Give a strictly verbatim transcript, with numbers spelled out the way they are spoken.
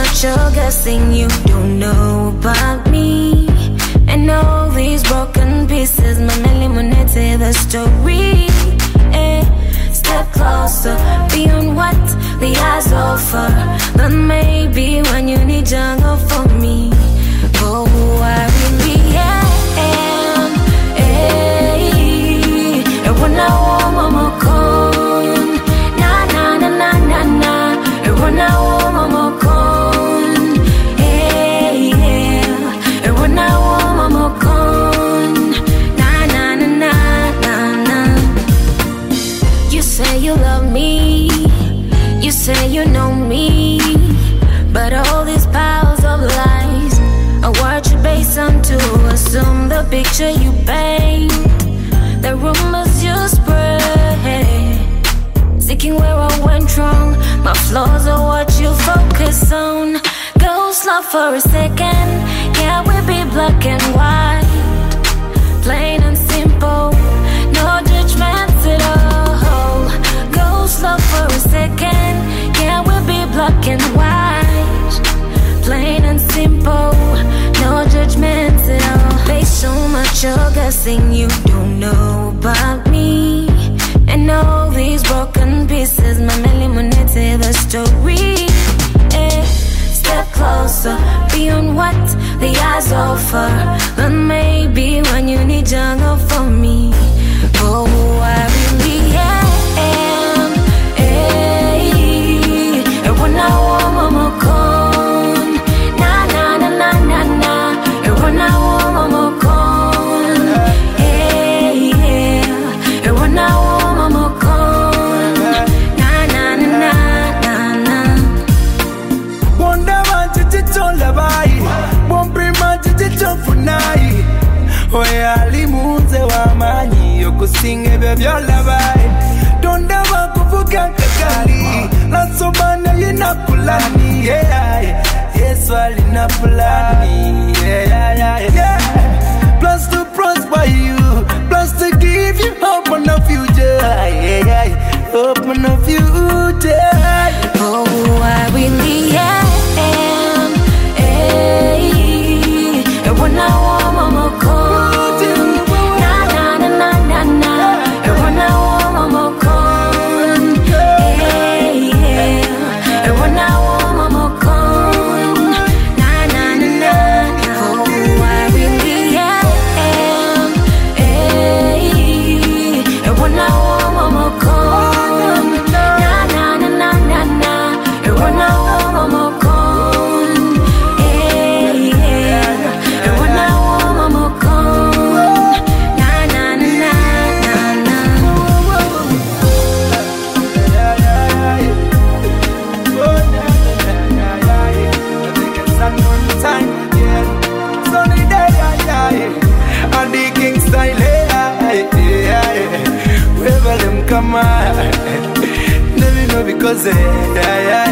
much you're guessing you don't know about me. And all these broken pieces, my eliminate the story. Eh, step closer, beyond what the eyes offer. Then maybe when you need jungle for me, for who I really am. Eh, and when I want mama come, na na na na na na. And when I want mama come, eh yeah. And when I want mama come, na na na na na na. You say you love me, you say you know me, but all these piles of lies are what you base on to assume the picture you paint, the rumors you spread, seeking where I went wrong. My flaws are what you focus on. Go slow for a second, can we be black and white? Plain and simple, no judgments at all. Go slow for a second, can we be black and white? Plain and simple, no judgments at all. There's so much you're guessing you don't know about me. And all these broken pieces, my eliminate the story. Eh, step closer, beyond what the eyes offer. Then maybe when you need jungle for me, for who I really am. Eh, and when I want mama come, na na na na na na. And when I want mama come, eh yeah. And when I want mama come, na na na na na na. Wonder what it's all about. Won't bring much it's all for night. Oh yeah, limunze wa manyi yokusinge bebyo labai. Don't ever kuvuga kakali. Laso bana yina kulani. Yeah, yes wali na fulani. Yeah, yeah, yeah. Plus to prosper you, plus to give you hope on the future. Yeah, yeah, hope on the future. For who I really am. Eh, and when I want mama come, na na na na na na. And when I want mama come, eh yeah. And when I want mama come, na na na na. For who I really am. Eh, and when I want mama come, na na na na na na. And when I want mama come, eh yeah. And when I want mama come, na na na na na na. Come on, let me know because yeah, yeah.